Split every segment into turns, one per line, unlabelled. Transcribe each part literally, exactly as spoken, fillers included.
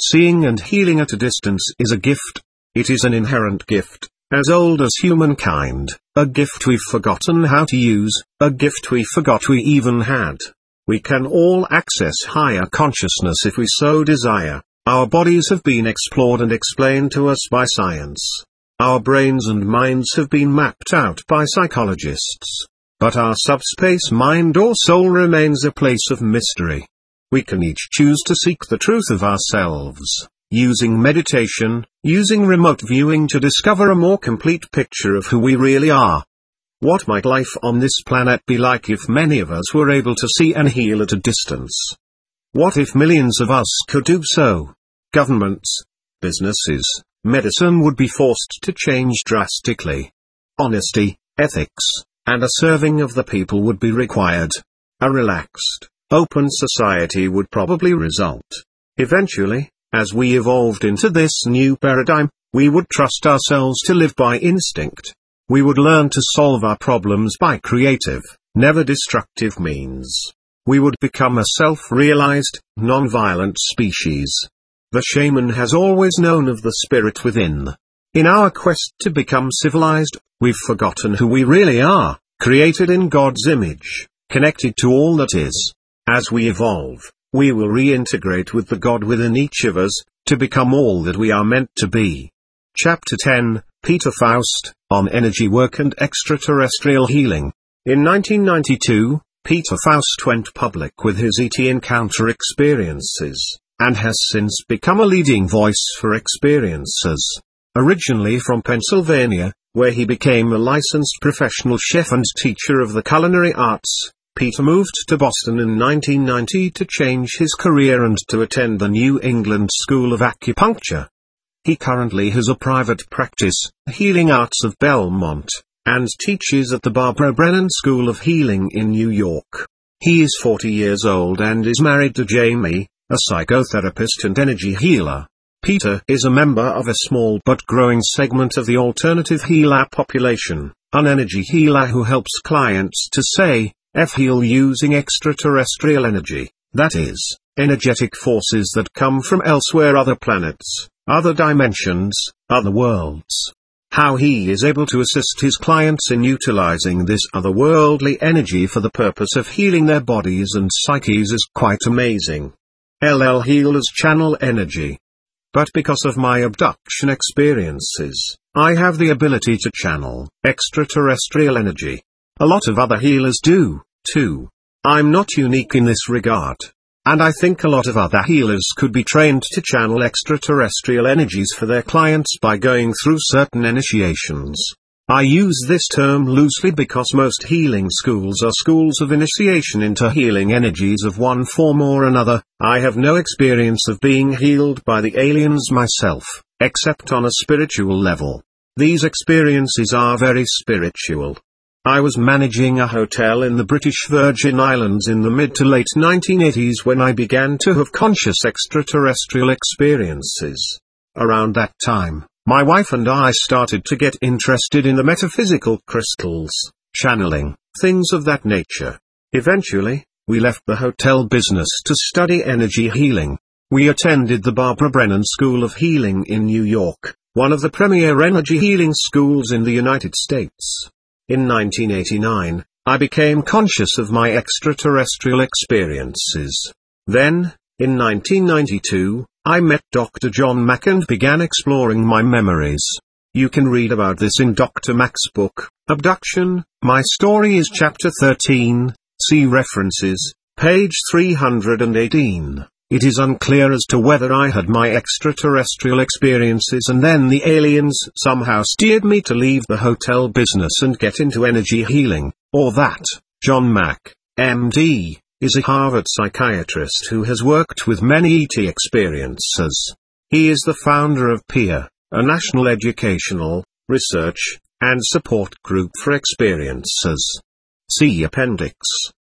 Seeing and healing at a distance is a gift. It is an inherent gift, as old as humankind, a gift we've forgotten how to use, a gift we forgot we even had. We can all access higher consciousness if we so desire. Our bodies have been explored and explained to us by science. Our brains and minds have been mapped out by psychologists. But our subspace mind or soul remains a place of mystery. We can each choose to seek the truth of ourselves, using meditation, using remote viewing to discover a more complete picture of who we really are. What might life on this planet be like if many of us were able to see and heal at a distance? What if millions of us could do so? Governments, businesses, medicine would be forced to change drastically. Honesty, ethics, and a serving of the people would be required. A relaxed, open society would probably result. Eventually, as we evolved into this new paradigm, we would trust ourselves to live by instinct. We would learn to solve our problems by creative, never destructive means. We would become a self-realized, non-violent species. The shaman has always known of the spirit within. In our quest to become civilized, we've forgotten who we really are, created in God's image, connected to all that is. As we evolve, we will reintegrate with the God within each of us, to become all that we are meant to be. Chapter ten, Peter Faust, on Energy Work and Extraterrestrial Healing. In nineteen ninety-two, Peter Faust went public with his E T encounter experiences, and has since become a leading voice for experiencers. Originally from Pennsylvania, where he became a licensed professional chef and teacher of the culinary arts, Peter moved to Boston in nineteen ninety to change his career and to attend the New England School of Acupuncture. He currently has a private practice, Healing Arts of Belmont, and teaches at the Barbara Brennan School of Healing in New York. He is forty years old and is married to Jamie, a psychotherapist and energy healer. Peter is a member of a small but growing segment of the alternative healer population, an energy healer who helps clients to say, F-heal using extraterrestrial energy, that is, energetic forces that come from elsewhere, other planets, other dimensions, other worlds. How he is able to assist his clients in utilizing this otherworldly energy for the purpose of healing their bodies and psyches is quite amazing. L L healers channel energy. But because of my abduction experiences, I have the ability to channel extraterrestrial energy. A lot of other healers do, too. I'm not unique in this regard. And I think a lot of other healers could be trained to channel extraterrestrial energies for their clients by going through certain initiations. I use this term loosely because most healing schools are schools of initiation into healing energies of one form or another. I have no experience of being healed by the aliens myself, except on a spiritual level. These experiences are very spiritual. I was managing a hotel in the British Virgin Islands in the mid to late nineteen eighties when I began to have conscious extraterrestrial experiences. Around that time, my wife and I started to get interested in the metaphysical crystals, channeling, things of that nature. Eventually, we left the hotel business to study energy healing. We attended the Barbara Brennan School of Healing in New York, one of the premier energy healing schools in the United States. In nineteen eighty-nine, I became conscious of my extraterrestrial experiences. Then, in nineteen ninety-two, I met Doctor John Mack and began exploring my memories. You can read about this in Doctor Mack's book, Abduction. My story is chapter thirteen, see references, page three hundred eighteen. It is unclear as to whether I had my extraterrestrial experiences and then the aliens somehow steered me to leave the hotel business and get into energy healing, or that John Mack, M D, is a Harvard psychiatrist who has worked with many E T experiencers. He is the founder of PEER, a national educational, research, and support group for experiencers. See Appendix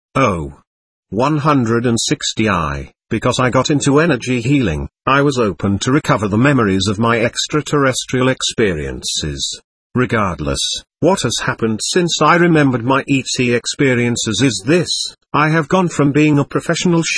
O. one sixty I. Because I got into energy healing, I was open to recover the memories of my extraterrestrial experiences. Regardless, what has happened since I remembered my E T experiences is this: I have gone from being a professional chef,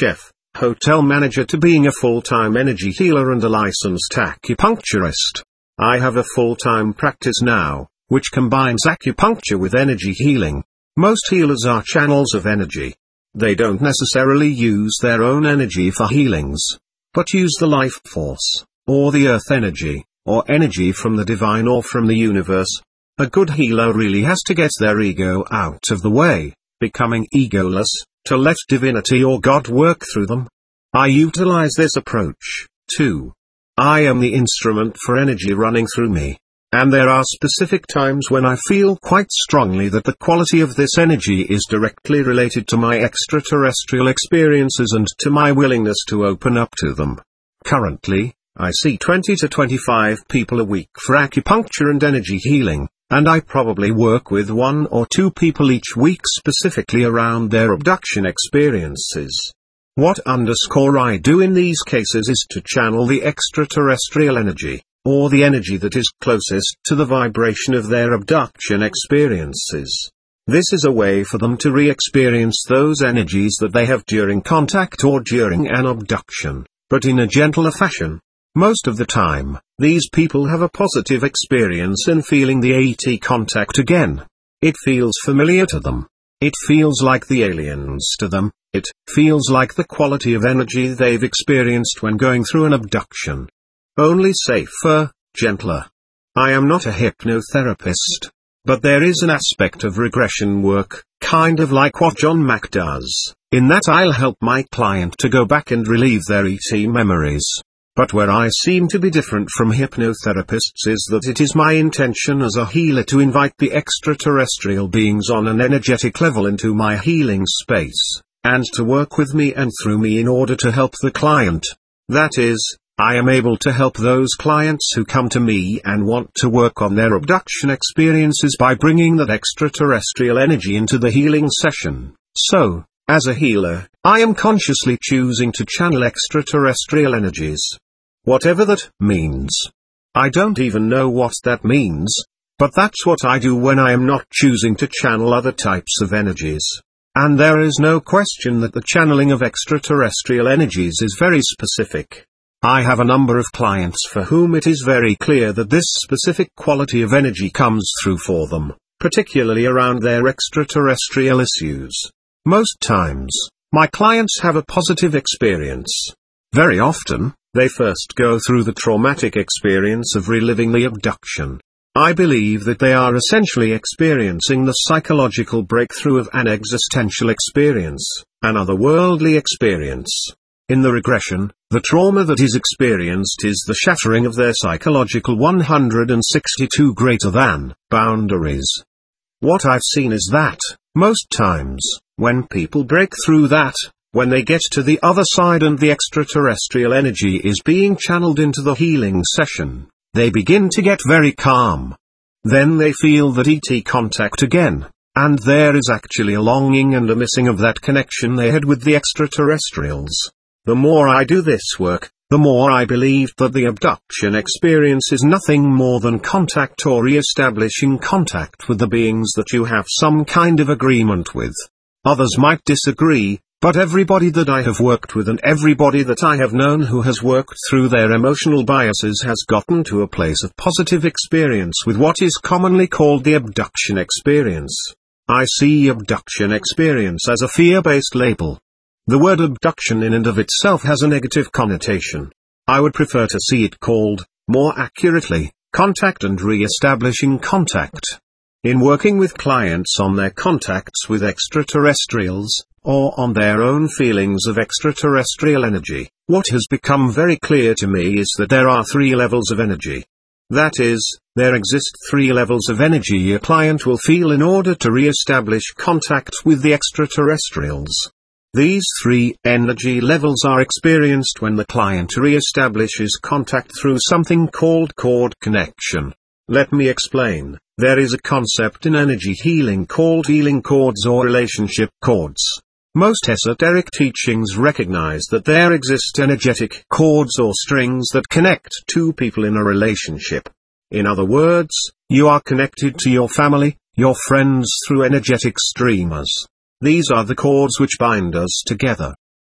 hotel manager to being a full-time energy healer and a licensed acupuncturist. I have a full-time practice now, which combines acupuncture with energy healing. Most healers are channels of energy. They don't necessarily use their own energy for healings, but use the life force, or the earth energy, or energy from the divine or from the universe. A good healer really has to get their ego out of the way, becoming egoless, to let divinity or God work through them. I utilize this approach, too. I am the instrument for energy running through me. And there are specific times when I feel quite strongly that the quality of this energy is directly related to my extraterrestrial experiences and to my willingness to open up to them. Currently, I see twenty to twenty-five people a week for acupuncture and energy healing, and I probably work with one or two people each week specifically around their abduction experiences. What underscore I do in these cases is to channel the extraterrestrial energy, or the energy that is closest to the vibration of their abduction experiences. This is a way for them to re-experience those energies that they have during contact or during an abduction, but in a gentler fashion. Most of the time, these people have a positive experience in feeling the AT contact again. It feels familiar to them. It feels like the aliens to them. It feels like the quality of energy they've experienced when going through an abduction. Only safer, gentler. I am not a hypnotherapist, but there is an aspect of regression work, kind of like what John Mack does, in that I'll help my client to go back and relieve their E T memories. But where I seem to be different from hypnotherapists is that it is my intention as a healer to invite the extraterrestrial beings on an energetic level into my healing space, and to work with me and through me in order to help the client. That is, I am able to help those clients who come to me and want to work on their abduction experiences by bringing that extraterrestrial energy into the healing session. So, as a healer, I am consciously choosing to channel extraterrestrial energies. Whatever that means. I don't even know what that means, but that's what I do when I am not choosing to channel other types of energies. And there is no question that the channeling of extraterrestrial energies is very specific. I have a number of clients for whom it is very clear that this specific quality of energy comes through for them, particularly around their extraterrestrial issues. Most times, my clients have a positive experience. Very often, they first go through the traumatic experience of reliving the abduction. I believe that they are essentially experiencing the psychological breakthrough of an existential experience, an otherworldly experience. In the regression, the trauma that is experienced is the shattering of their psychological one hundred sixty-two greater than boundaries. What I've seen is that, most times, when people break through that, when they get to the other side and the extraterrestrial energy is being channeled into the healing session, they begin to get very calm. Then they feel that E T contact again, and there is actually a longing and a missing of that connection they had with the extraterrestrials. The more I do this work, the more I believe that the abduction experience is nothing more than contact or re-establishing contact with the beings that you have some kind of agreement with. Others might disagree, but everybody that I have worked with and everybody that I have known who has worked through their emotional biases has gotten to a place of positive experience with what is commonly called the abduction experience. I see abduction experience as a fear-based label. The word abduction in and of itself has a negative connotation. I would prefer to see it called, more accurately, contact and re-establishing contact. In working with clients on their contacts with extraterrestrials, or on their own feelings of extraterrestrial energy, what has become very clear to me is that there are three levels of energy. That is, there exist three levels of energy a client will feel in order to re-establish contact with the extraterrestrials. These three energy levels are experienced when the client re-establishes contact through something called cord connection. Let me explain. There is a concept in energy healing called healing cords or relationship cords. Most esoteric teachings recognize that there exist energetic cords or strings that connect two people in a relationship. In other words, you are connected to your family, your friends through energetic streamers. These are the cords which bind us together.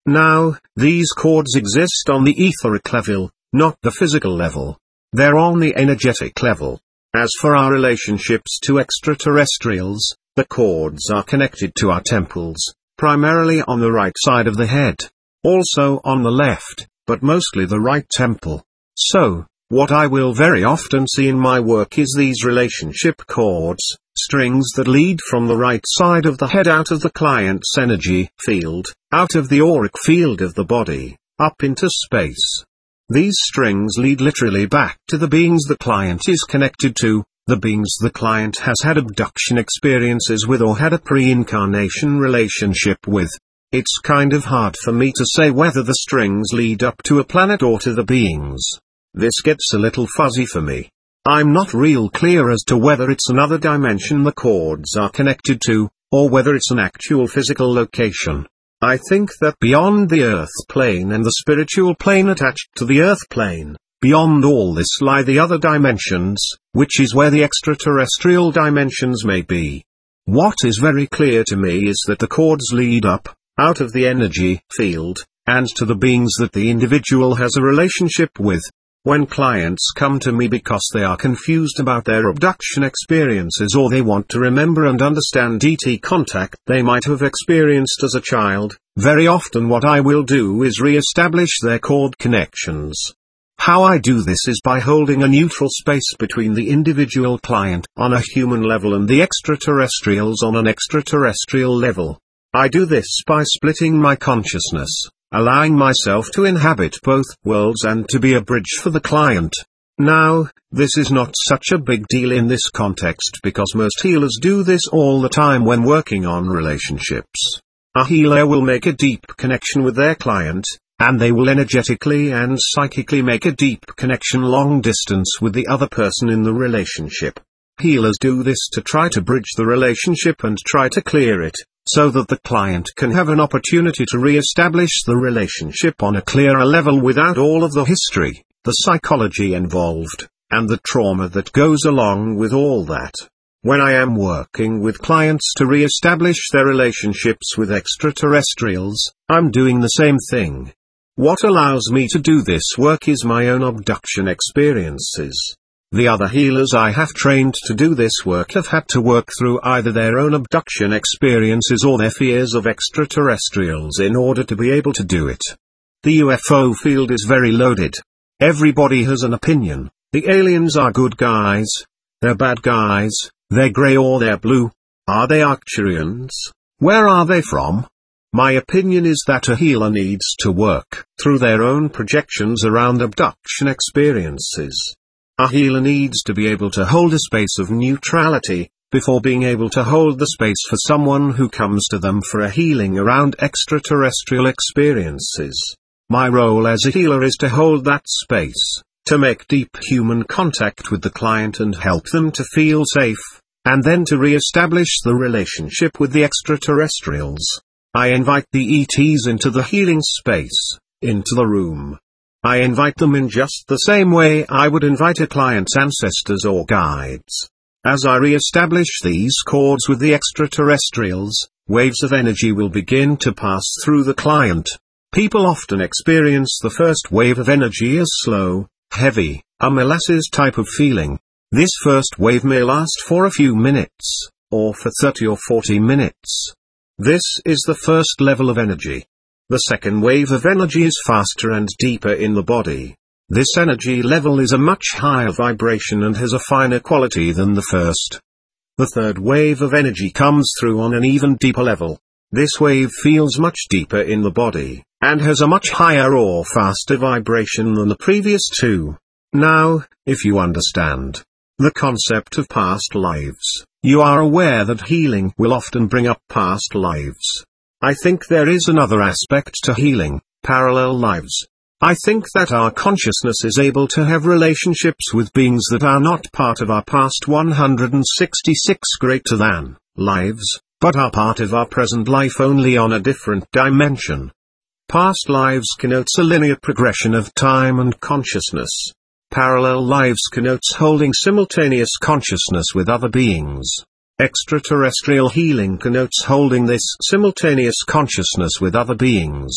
Now, these chords exist on the etheric level, not the physical level. They're on the energetic level. As for our relationships to extraterrestrials, the chords are connected to our temples, primarily on the right side of the head. Also on the left, but mostly the right temple. So, what I will very often see in my work is these relationship chords, strings that lead from the right side of the head out of the client's energy field, out of the auric field of the body, up into space. These strings lead literally back to the beings the client is connected to, the beings the client has had abduction experiences with or had a pre-incarnation relationship with. It's kind of hard for me to say whether the strings lead up to a planet or to the beings. This gets a little fuzzy for me. I'm not real clear as to whether it's another dimension the chords are connected to, or whether it's an actual physical location. I think that beyond the earth plane and the spiritual plane attached to the earth plane, beyond all this lie the other dimensions, which is where the extraterrestrial dimensions may be. What is very clear to me is that the chords lead up, out of the energy field, and to the beings that the individual has a relationship with. When clients come to me because they are confused about their abduction experiences or they want to remember and understand E T contact they might have experienced as a child, very often what I will do is re-establish their chord connections. How I do this is by holding a neutral space between the individual client on a human level and the extraterrestrials on an extraterrestrial level. I do this by splitting my consciousness, allowing myself to inhabit both worlds and to be a bridge for the client. Now, this is not such a big deal in this context because most healers do this all the time when working on relationships. A healer will make a deep connection with their client, and they will energetically and psychically make a deep connection long distance with the other person in the relationship. Healers do this to try to bridge the relationship and try to clear it, so that the client can have an opportunity to re-establish the relationship on a clearer level without all of the history, the psychology involved, and the trauma that goes along with all that. When I am working with clients to re-establish their relationships with extraterrestrials, I'm doing the same thing. What allows me to do this work is my own abduction experiences. The other healers I have trained to do this work have had to work through either their own abduction experiences or their fears of extraterrestrials in order to be able to do it. The U F O field is very loaded. Everybody has an opinion. The aliens are good guys. They're bad guys. They're grey or they're blue. Are they Arcturians? Where are they from? My opinion is that a healer needs to work through their own projections around abduction experiences. A healer needs to be able to hold a space of neutrality, before being able to hold the space for someone who comes to them for a healing around extraterrestrial experiences. My role as a healer is to hold that space, to make deep human contact with the client and help them to feel safe, and then to re-establish the relationship with the extraterrestrials. I invite the E Ts into the healing space, into the room. I invite them in just the same way I would invite a client's ancestors or guides. As I re-establish these chords with the extraterrestrials, waves of energy will begin to pass through the client. People often experience the first wave of energy as slow, heavy, a molasses type of feeling. This first wave may last for a few minutes, or for thirty or forty minutes. This is the first level of energy. The second wave of energy is faster and deeper in the body. This energy level is a much higher vibration and has a finer quality than the first. The third wave of energy comes through on an even deeper level. This wave feels much deeper in the body, and has a much higher or faster vibration than the previous two. Now, if you understand the concept of past lives, you are aware that healing will often bring up past lives. I think there is another aspect to healing, parallel lives. I think that our consciousness is able to have relationships with beings that are not part of our past one hundred sixty-six greater than lives, but are part of our present life only on a different dimension. Past lives connotes a linear progression of time and consciousness. Parallel lives connotes holding simultaneous consciousness with other beings. Extraterrestrial healing connotes holding this simultaneous consciousness with other beings.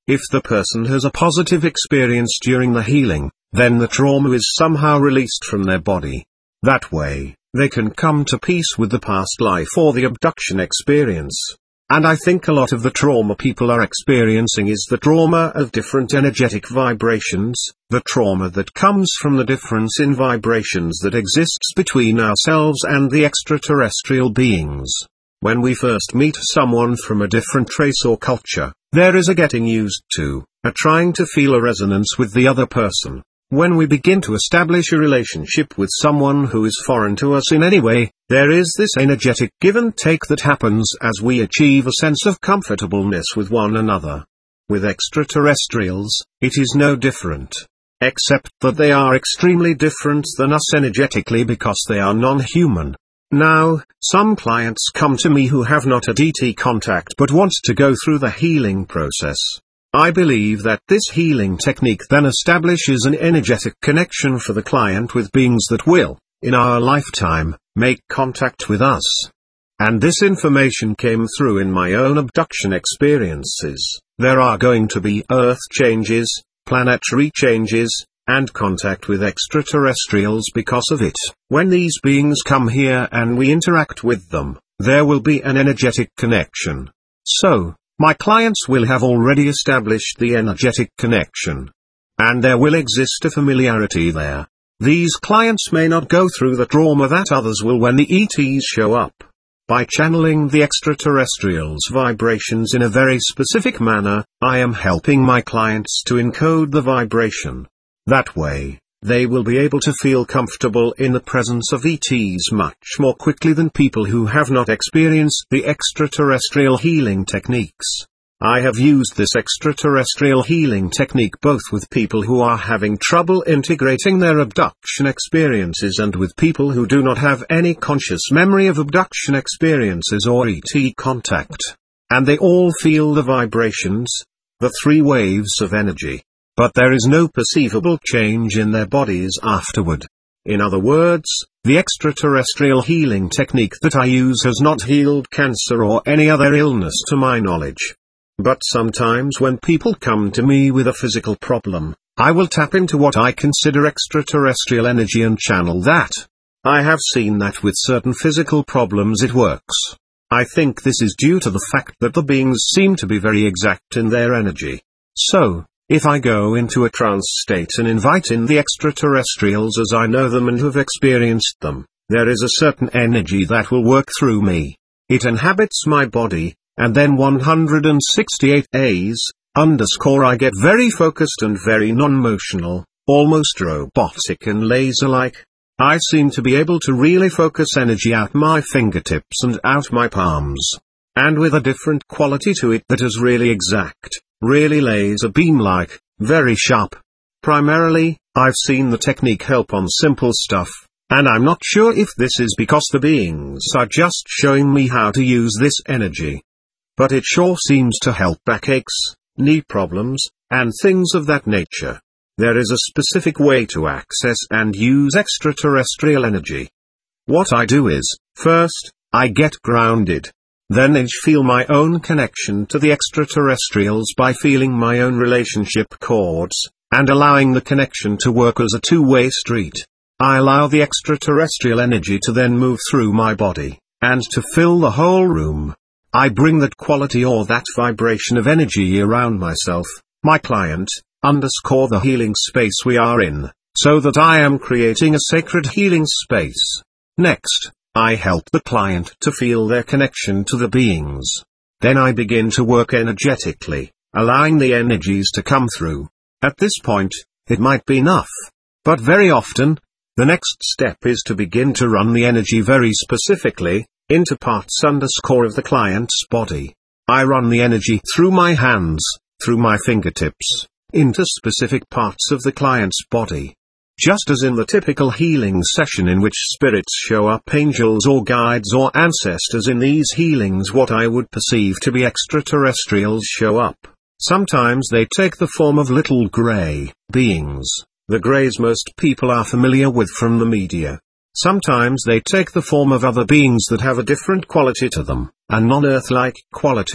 If the person has a positive experience during the healing, then the trauma is somehow released from their body. That way, they can come to peace with the past life or the abduction experience. And I think a lot of the trauma people are experiencing is the trauma of different energetic vibrations, the trauma that comes from the difference in vibrations that exists between ourselves and the extraterrestrial beings. When we first meet someone from a different race or culture, there is a getting used to, a trying to feel a resonance with the other person. When we begin to establish a relationship with someone who is foreign to us in any way, there is this energetic give and take that happens as we achieve a sense of comfortableness with one another. With extraterrestrials, it is no different. Except that they are extremely different than us energetically because they are non-human. Now, some clients come to me who have not a D T contact but want to go through the healing process. I believe that this healing technique then establishes an energetic connection for the client with beings that will, in our lifetime, make contact with us. And this information came through in my own abduction experiences. There are going to be earth changes, planetary changes, and contact with extraterrestrials because of it. When these beings come here and we interact with them, there will be an energetic connection. So, my clients will have already established the energetic connection. And there will exist a familiarity there. These clients may not go through the trauma that others will when the E Ts show up. By channeling the extraterrestrials' vibrations in a very specific manner, I am helping my clients to encode the vibration. That way, they will be able to feel comfortable in the presence of E Ts much more quickly than people who have not experienced the extraterrestrial healing techniques. I have used this extraterrestrial healing technique both with people who are having trouble integrating their abduction experiences and with people who do not have any conscious memory of abduction experiences or E T contact. And they all feel the vibrations, the three waves of energy. But there is no perceivable change in their bodies afterward. In other words, the extraterrestrial healing technique that I use has not healed cancer or any other illness to my knowledge. But sometimes when people come to me with a physical problem, I will tap into what I consider extraterrestrial energy and channel that. I have seen that with certain physical problems it works. I think this is due to the fact that the beings seem to be very exact in their energy. So, if I go into a trance state and invite in the extraterrestrials as I know them and have experienced them, there is a certain energy that will work through me. It inhabits my body, and then one hundred sixty-eight days, underscore I get very focused and very non-motional, almost robotic and laser-like. I seem to be able to really focus energy out my fingertips and out my palms. And with a different quality to it that is really exact. Really laser beam-like, very sharp. Primarily, I've seen the technique help on simple stuff, and I'm not sure if this is because the beings are just showing me how to use this energy. But it sure seems to help backaches, knee problems, and things of that nature. There is a specific way to access and use extraterrestrial energy. What I do is, first, I get grounded. Then I feel my own connection to the extraterrestrials by feeling my own relationship chords, and allowing the connection to work as a two-way street. I allow the extraterrestrial energy to then move through my body, and to fill the whole room. I bring that quality or that vibration of energy around myself, my client, underscore the healing space we are in, so that I am creating a sacred healing space. Next, I help the client to feel their connection to the beings. Then I begin to work energetically, allowing the energies to come through. At this point, it might be enough. But very often, the next step is to begin to run the energy very specifically, into parts underscore of the client's body. I run the energy through my hands, through my fingertips, into specific parts of the client's body. Just as in the typical healing session in which spirits show up, angels or guides or ancestors, in these healings what I would perceive to be extraterrestrials show up. Sometimes they take the form of little grey beings, the greys most people are familiar with from the media. Sometimes they take the form of other beings that have a different quality to them, a non-Earth-like quality.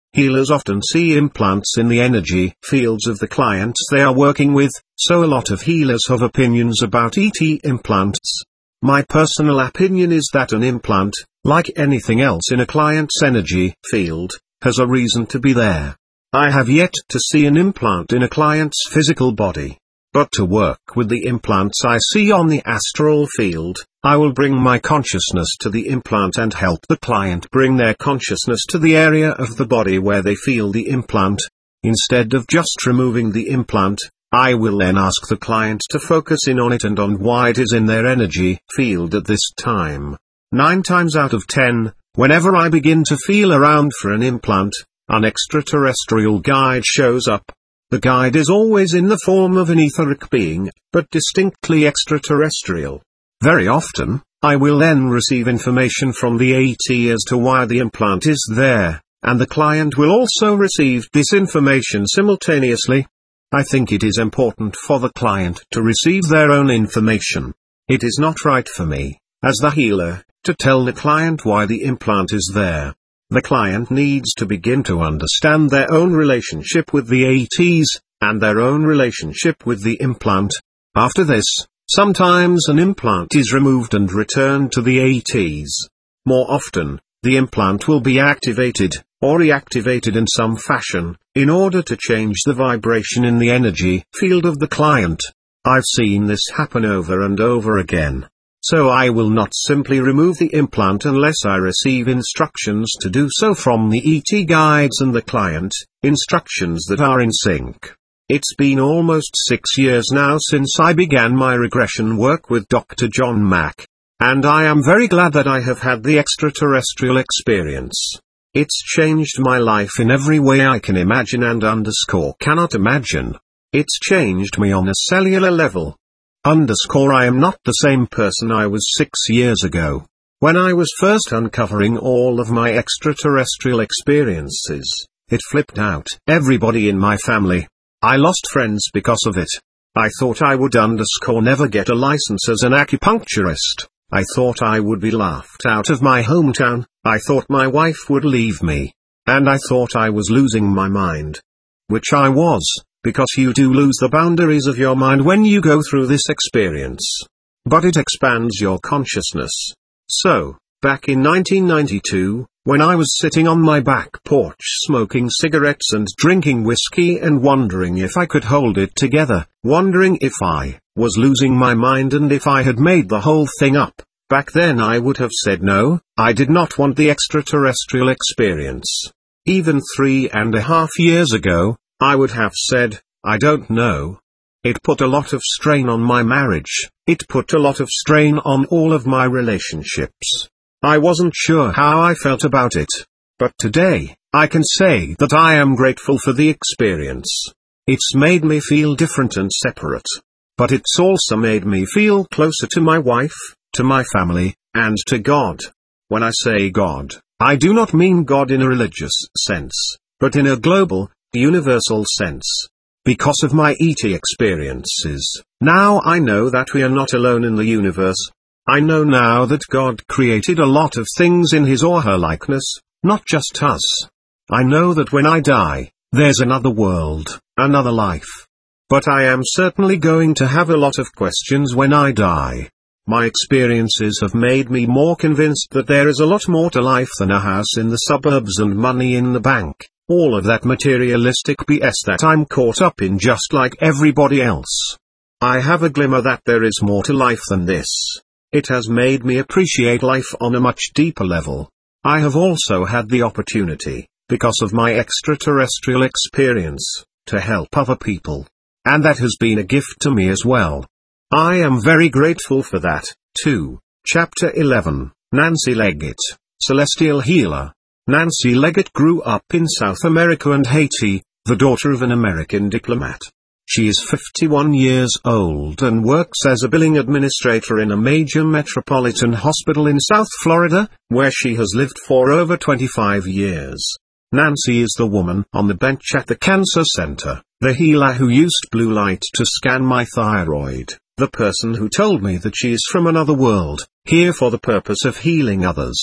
Healers often see implants in the energy fields of the clients they are working with, so a lot of healers have opinions about E T implants. My personal opinion is that an implant, like anything else in a client's energy field, has a reason to be there. I have yet to see an implant in a client's physical body. But to work with the implants I see on the astral field, I will bring my consciousness to the implant and help the client bring their consciousness to the area of the body where they feel the implant. Instead of just removing the implant, I will then ask the client to focus in on it and on why it is in their energy field at this time. Nine times out of ten, whenever I begin to feel around for an implant, an extraterrestrial guide shows up. The guide is always in the form of an etheric being, but distinctly extraterrestrial. Very often, I will then receive information from the AT as to why the implant is there, and the client will also receive this information simultaneously. I think it is important for the client to receive their own information. It is not right for me, as the healer, to tell the client why the implant is there. The client needs to begin to understand their own relationship with the A Ts, and their own relationship with the implant. After this, sometimes an implant is removed and returned to the A Ts. More often, the implant will be activated, or reactivated in some fashion, in order to change the vibration in the energy field of the client. I've seen this happen over and over again. So I will not simply remove the implant unless I receive instructions to do so from the E T guides and the client, instructions that are in sync. It's been almost six years now since I began my regression work with Doctor John Mack. And I am very glad that I have had the extraterrestrial experience. It's changed my life in every way I can imagine and underscore cannot imagine. It's changed me on a cellular level. Underscore I am not the same person I was six years ago. When I was first uncovering all of my extraterrestrial experiences, it flipped out everybody in my family. I lost friends because of it. I thought I would underscore never get a license as an acupuncturist. I thought I would be laughed out of my hometown. I thought my wife would leave me. And I thought I was losing my mind. Which I was. Because you do lose the boundaries of your mind when you go through this experience. But it expands your consciousness. So, back in nineteen ninety-two, when I was sitting on my back porch smoking cigarettes and drinking whiskey and wondering if I could hold it together, wondering if I was losing my mind and if I had made the whole thing up, back then I would have said no, I did not want the extraterrestrial experience. Even three and a half years ago, I would have said, I don't know. It put a lot of strain on my marriage, it put a lot of strain on all of my relationships. I wasn't sure how I felt about it. But today, I can say that I am grateful for the experience. It's made me feel different and separate. But it's also made me feel closer to my wife, to my family, and to God. When I say God, I do not mean God in a religious sense, but in a global, universal sense. Because of my E T experiences, now I know that we are not alone in the universe. I know now that God created a lot of things in his or her likeness, not just us. I know that when I die, there's another world, another life. But I am certainly going to have a lot of questions when I die. My experiences have made me more convinced that there is a lot more to life than a house in the suburbs and money in the bank. All of that materialistic B S that I'm caught up in just like everybody else. I have a glimmer that there is more to life than this. It has made me appreciate life on a much deeper level. I have also had the opportunity, because of my extraterrestrial experience, to help other people. And that has been a gift to me as well. I am very grateful for that, too. Chapter eleven, Nancy Leggett, Celestial Healer. Nancy Leggett grew up in South America and Haiti, the daughter of an American diplomat. She is fifty-one years old and works as a billing administrator in a major metropolitan hospital in South Florida, where she has lived for over twenty-five years. Nancy is the woman on the bench at the cancer center, the healer who used blue light to scan my thyroid, the person who told me that she is from another world, here for the purpose of healing others.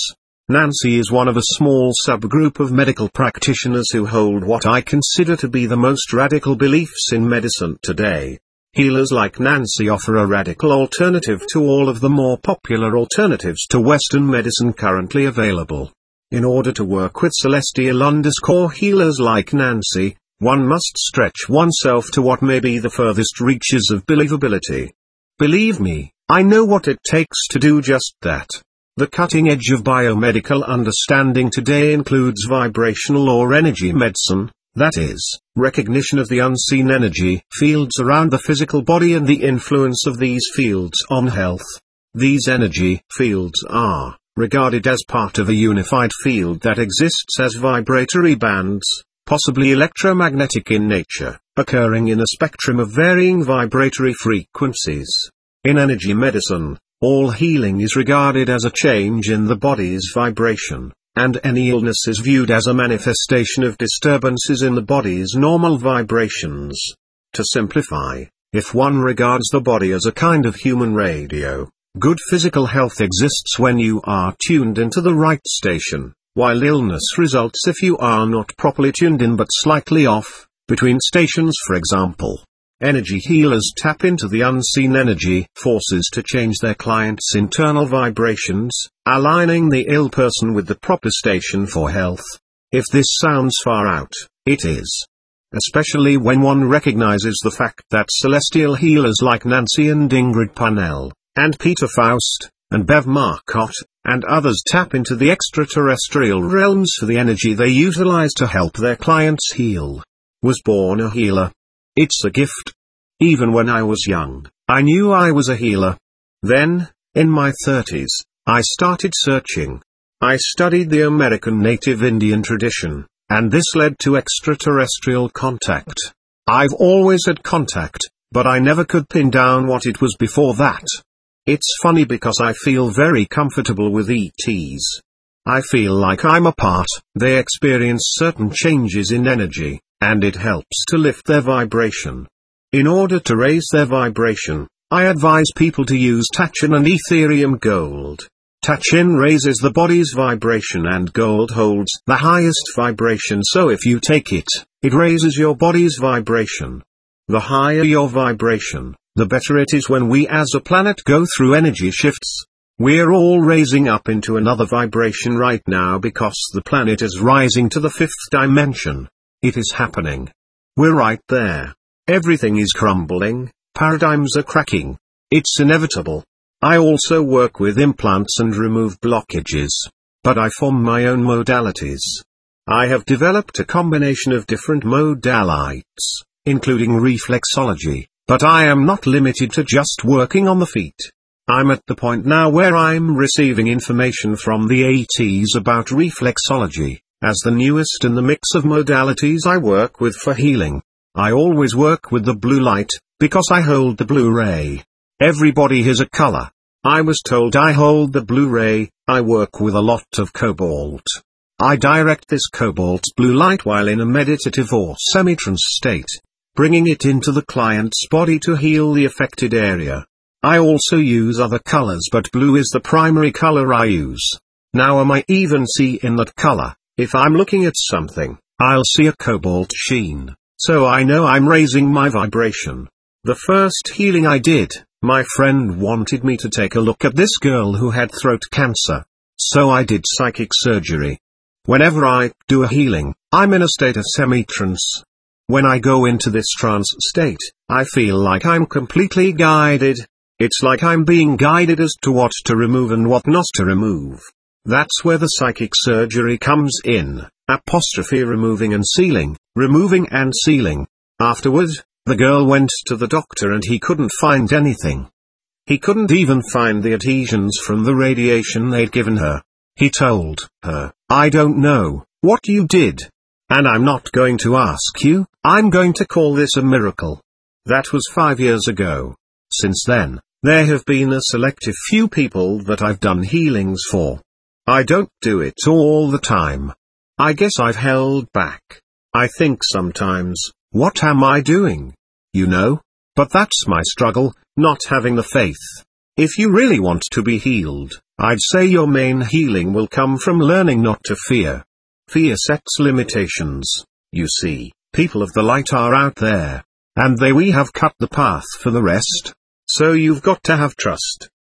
Nancy is one of a small subgroup of medical practitioners who hold what I consider to be the most radical beliefs in medicine today. Healers like Nancy offer a radical alternative to all of the more popular alternatives to Western medicine currently available. In order to work with celestial underscore healers like Nancy, one must stretch oneself to what may be the furthest reaches of believability. Believe me, I know what it takes to do just that. The cutting edge of biomedical understanding today includes vibrational or energy medicine, that is, recognition of the unseen energy fields around the physical body and the influence of these fields on health. These energy fields are regarded as part of a unified field that exists as vibratory bands, possibly electromagnetic in nature, occurring in a spectrum of varying vibratory frequencies. In energy medicine, all healing is regarded as a change in the body's vibration, and any illness is viewed as a manifestation of disturbances in the body's normal vibrations. To simplify, if one regards the body as a kind of human radio, good physical health exists when you are tuned into the right station, while illness results if you are not properly tuned in but slightly off, between stations. For example, energy healers tap into the unseen energy forces to change their clients' internal vibrations, aligning the ill person with the proper station for health. If this sounds far out, it is. Especially when one recognizes the fact that celestial healers like Nancy and Ingrid Parnell, and Peter Faust, and Bev Marcotte, and others tap into the extraterrestrial realms for the energy they utilize to help their clients heal. Was born a healer. It's a gift. Even when I was young, I knew I was a healer. Then, in my thirties, I started searching. I studied the American Native Indian tradition, and this led to extraterrestrial contact. I've always had contact, but I never could pin down what it was before that. It's funny because I feel very comfortable with E Ts. I feel like I'm a part. They experience certain changes in energy, and it helps to lift their vibration. In order to raise their vibration, I advise people to use Tachin and Ethereum Gold. Tachin raises the body's vibration and gold holds the highest vibration, so if you take it, it raises your body's vibration. The higher your vibration, the better it is when we as a planet go through energy shifts. We're all raising up into another vibration right now because the planet is rising to the fifth dimension. It is happening. We're right there. Everything is crumbling, paradigms are cracking. It's inevitable. I also work with implants and remove blockages. But I form my own modalities. I have developed a combination of different modalities, including reflexology, but I am not limited to just working on the feet. I'm at the point now where I'm receiving information from the A Ts about reflexology, as the newest in the mix of modalities I work with for healing. I always work with the blue light, because I hold the blue ray. Everybody has a color. I was told I hold the blue ray. I work with a lot of cobalt. I direct this cobalt blue light while in a meditative or semi-trance state, bringing it into the client's body to heal the affected area. I also use other colors, but blue is the primary color I use. Now I might even see in that color. If I'm looking at something, I'll see a cobalt sheen, so I know I'm raising my vibration. The first healing I did, my friend wanted me to take a look at this girl who had throat cancer. So I did psychic surgery. Whenever I do a healing, I'm in a state of semi-trance. When I go into this trance state, I feel like I'm completely guided. It's like I'm being guided as to what to remove and what not to remove. That's where the psychic surgery comes in, apostrophe removing and sealing, removing and sealing. Afterward, the girl went to the doctor and he couldn't find anything. He couldn't even find the adhesions from the radiation they'd given her. He told her, "I don't know what you did. And I'm not going to ask you, I'm going to call this a miracle." That was five years ago. Since then, there have been a selective few people that I've done healings for. I don't do it all the time. I guess I've held back. I think sometimes, what am I doing? You know? But that's my struggle, not having the faith. If you really want to be healed, I'd say your main healing will come from learning not to fear. Fear sets limitations. You see, people of the light are out there, and they we have cut the path for the rest. So you've got to have trust.